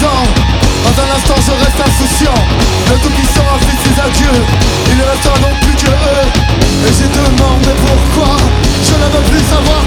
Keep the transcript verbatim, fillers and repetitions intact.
présent. Dans un instant je reste insouciant. Le Tout-Puissant a fait ses adieux. Il ne restera donc plus que eux. Et j'ai demandé pourquoi. Je ne veux plus savoir